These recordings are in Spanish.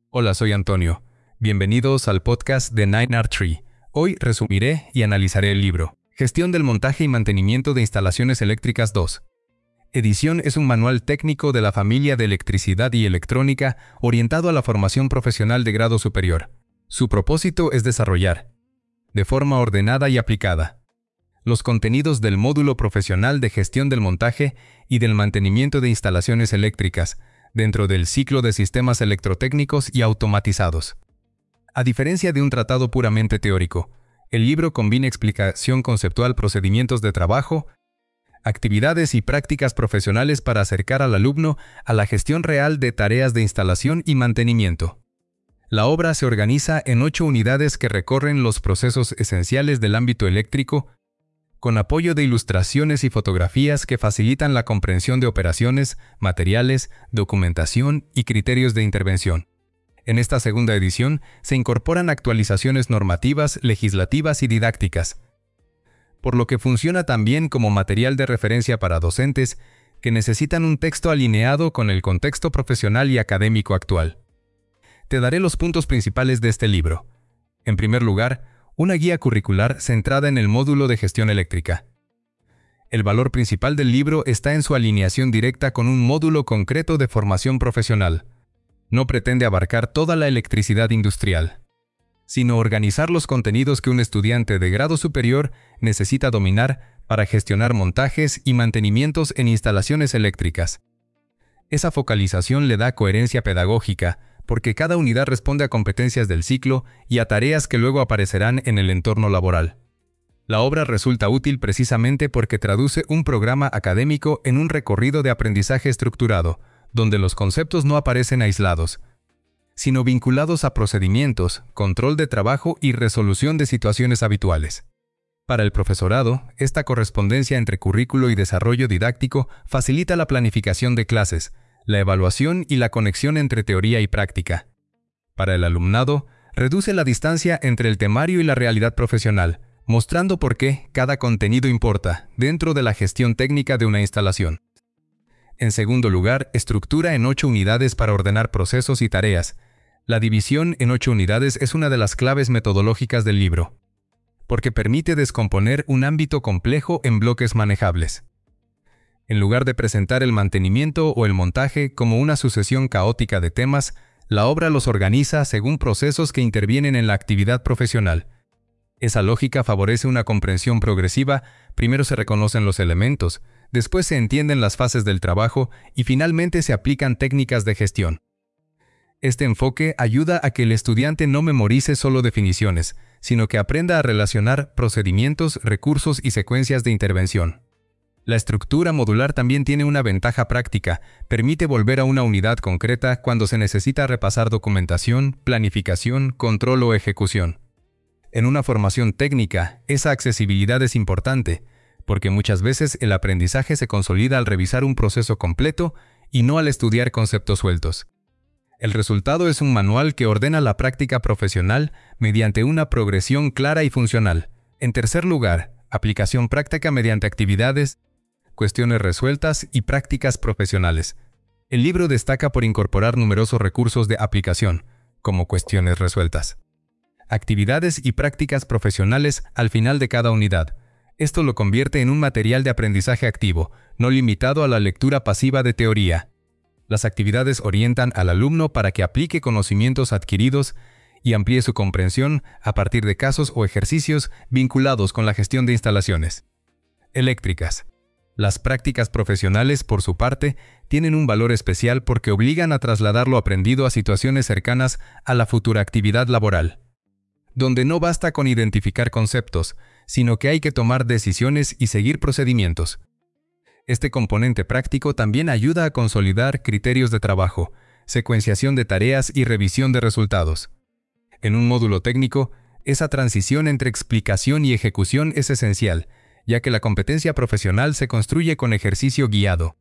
Hola, soy Antonio. Bienvenidos al podcast de 9R3. Hoy resumiré y analizaré el libro Gestión del montaje y mantenimiento de instalaciones eléctricas 2. Edición es un manual técnico de la familia de electricidad y electrónica orientado a la formación profesional de grado superior. Su propósito es desarrollar, de forma ordenada y aplicada, los contenidos del módulo profesional de gestión del montaje y del mantenimiento de instalaciones eléctricas, dentro del ciclo de sistemas electrotécnicos y automatizados. A diferencia de un tratado puramente teórico, el libro combina explicación conceptual, procedimientos de trabajo, actividades y prácticas profesionales para acercar al alumno a la gestión real de tareas de instalación y mantenimiento. La obra se organiza en 8 unidades que recorren los procesos esenciales del ámbito eléctrico, con apoyo de ilustraciones y fotografías que facilitan la comprensión de operaciones, materiales, documentación y criterios de intervención. En esta segunda edición se incorporan actualizaciones normativas, legislativas y didácticas, por lo que funciona también como material de referencia para docentes que necesitan un texto alineado con el contexto profesional y académico actual. Te daré los puntos principales de este libro. En primer lugar, una guía curricular centrada en el módulo de gestión eléctrica. El valor principal del libro está en su alineación directa con un módulo concreto de formación profesional. No pretende abarcar toda la electricidad industrial, sino organizar los contenidos que un estudiante de grado superior necesita dominar para gestionar montajes y mantenimientos en instalaciones eléctricas. Esa focalización le da coherencia pedagógica, porque cada unidad responde a competencias del ciclo y a tareas que luego aparecerán en el entorno laboral. La obra resulta útil precisamente porque traduce un programa académico en un recorrido de aprendizaje estructurado, donde los conceptos no aparecen aislados, sino vinculados a procedimientos, control de trabajo y resolución de situaciones habituales. Para el profesorado, esta correspondencia entre currículo y desarrollo didáctico facilita la planificación de clases, la evaluación y la conexión entre teoría y práctica. Para el alumnado, reduce la distancia entre el temario y la realidad profesional, mostrando por qué cada contenido importa dentro de la gestión técnica de una instalación. En segundo lugar, estructura en 8 unidades para ordenar procesos y tareas. La división en 8 unidades es una de las claves metodológicas del libro, porque permite descomponer un ámbito complejo en bloques manejables. En lugar de presentar el mantenimiento o el montaje como una sucesión caótica de temas, la obra los organiza según procesos que intervienen en la actividad profesional. Esa lógica favorece una comprensión progresiva. Primero se reconocen los elementos, después se entienden las fases del trabajo y finalmente se aplican técnicas de gestión. Este enfoque ayuda a que el estudiante no memorice solo definiciones, sino que aprenda a relacionar procedimientos, recursos y secuencias de intervención. La estructura modular también tiene una ventaja práctica, permite volver a una unidad concreta cuando se necesita repasar documentación, planificación, control o ejecución. En una formación técnica, esa accesibilidad es importante, porque muchas veces el aprendizaje se consolida al revisar un proceso completo y no al estudiar conceptos sueltos. El resultado es un manual que ordena la práctica profesional mediante una progresión clara y funcional. En tercer lugar, aplicación práctica mediante actividades, cuestiones resueltas y prácticas profesionales. El libro destaca por incorporar numerosos recursos de aplicación, como cuestiones resueltas, actividades y prácticas profesionales al final de cada unidad. Esto lo convierte en un material de aprendizaje activo, no limitado a la lectura pasiva de teoría. Las actividades orientan al alumno para que aplique conocimientos adquiridos y amplíe su comprensión a partir de casos o ejercicios vinculados con la gestión de instalaciones eléctricas. Las prácticas profesionales, por su parte, tienen un valor especial porque obligan a trasladar lo aprendido a situaciones cercanas a la futura actividad laboral, donde no basta con identificar conceptos, sino que hay que tomar decisiones y seguir procedimientos. Este componente práctico también ayuda a consolidar criterios de trabajo, secuenciación de tareas y revisión de resultados. En un módulo técnico, esa transición entre explicación y ejecución es esencial, ya que la competencia profesional se construye con ejercicio guiado.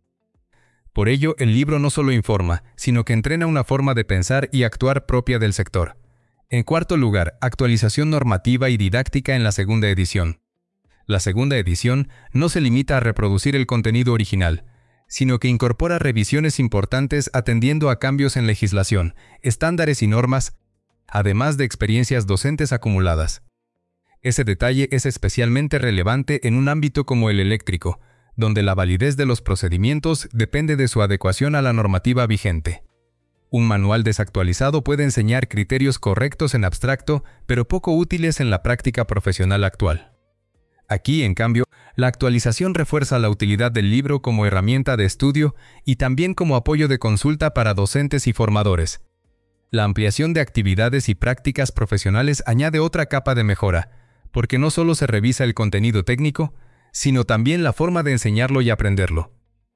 Por ello, el libro no solo informa, sino que entrena una forma de pensar y actuar propia del sector. En cuarto lugar, actualización normativa y didáctica en la segunda edición. La segunda edición no se limita a reproducir el contenido original. sino que incorpora revisiones importantes atendiendo a cambios en legislación, estándares y normas, además de experiencias docentes acumuladas. Ese detalle es especialmente relevante en un ámbito como el eléctrico, donde la validez de los procedimientos depende de su adecuación a la normativa vigente. Un manual desactualizado puede enseñar criterios correctos en abstracto, pero poco útiles en la práctica profesional actual. Aquí, en cambio, la actualización refuerza la utilidad del libro como herramienta de estudio y también como apoyo de consulta para docentes y formadores. La ampliación de actividades y prácticas profesionales añade otra capa de mejora, porque no solo se revisa el contenido técnico, sino también la forma de enseñarlo y aprenderlo.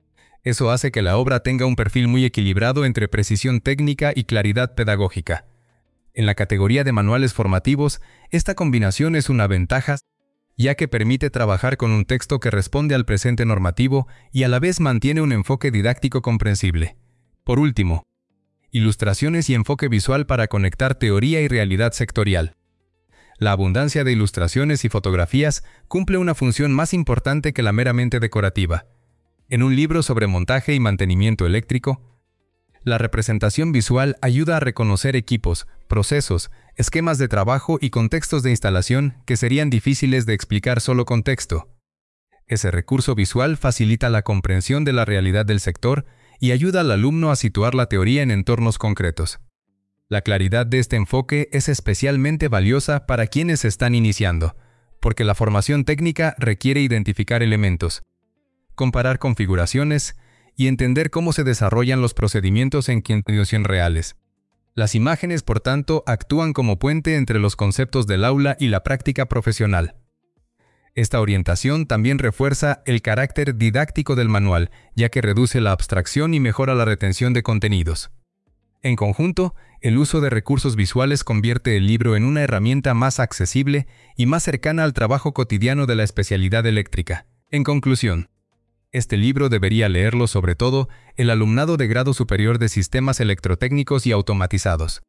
Eso hace que la obra tenga un perfil muy equilibrado entre precisión técnica y claridad pedagógica. En la categoría de manuales formativos, esta combinación es una ventaja, ya que permite trabajar con un texto que responde al presente normativo y a la vez mantiene un enfoque didáctico comprensible. Por último, ilustraciones y enfoque visual para conectar teoría y realidad sectorial. La abundancia de ilustraciones y fotografías cumple una función más importante que la meramente decorativa. En un libro sobre montaje y mantenimiento eléctrico, la representación visual ayuda a reconocer equipos, procesos, esquemas de trabajo y contextos de instalación que serían difíciles de explicar solo con texto. Ese recurso visual facilita la comprensión de la realidad del sector y ayuda al alumno a situar la teoría en entornos concretos. La claridad de este enfoque es especialmente valiosa para quienes están iniciando, porque la formación técnica requiere identificar elementos, comparar configuraciones y entender cómo se desarrollan los procedimientos en condiciones reales. Las imágenes, por tanto, actúan como puente entre los conceptos del aula y la práctica profesional. Esta orientación también refuerza el carácter didáctico del manual, ya que reduce la abstracción y mejora la retención de contenidos. En conjunto, el uso de recursos visuales convierte el libro en una herramienta más accesible y más cercana al trabajo cotidiano de la especialidad eléctrica. En conclusión, este libro debería leerlo sobre todo el alumnado de grado superior de sistemas electrotécnicos y automatizados,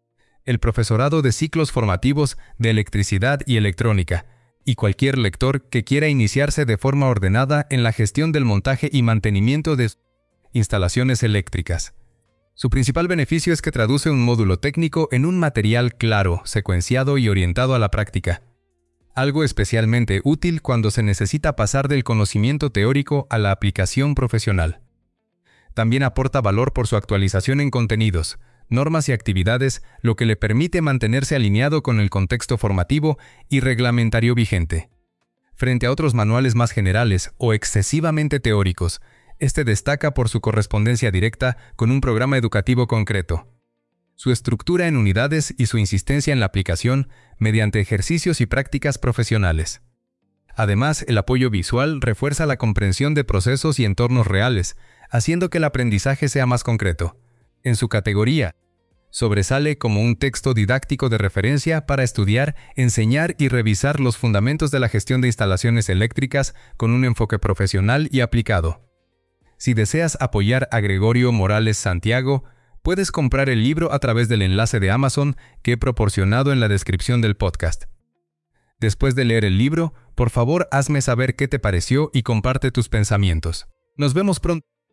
el profesorado de ciclos formativos de electricidad y electrónica, y cualquier lector que quiera iniciarse de forma ordenada en la gestión del montaje y mantenimiento de instalaciones eléctricas. Su principal beneficio es que traduce un módulo técnico en un material claro, secuenciado y orientado a la práctica. Algo especialmente útil cuando se necesita pasar del conocimiento teórico a la aplicación profesional. También aporta valor por su actualización en contenidos, normas y actividades, lo que le permite mantenerse alineado con el contexto formativo y reglamentario vigente. Frente a otros manuales más generales o excesivamente teóricos, este destaca por su correspondencia directa con un programa educativo concreto. Su estructura en unidades y su insistencia en la aplicación mediante ejercicios y prácticas profesionales. Además, el apoyo visual refuerza la comprensión de procesos y entornos reales, haciendo que el aprendizaje sea más concreto. En su categoría, sobresale como un texto didáctico de referencia para estudiar, enseñar y revisar los fundamentos de la gestión de instalaciones eléctricas con un enfoque profesional y aplicado. Si deseas apoyar a Gregorio Morales Santiago, puedes comprar el libro a través del enlace de Amazon que he proporcionado en la descripción del podcast. Después de leer el libro, por favor hazme saber qué te pareció y comparte tus pensamientos. Nos vemos pronto.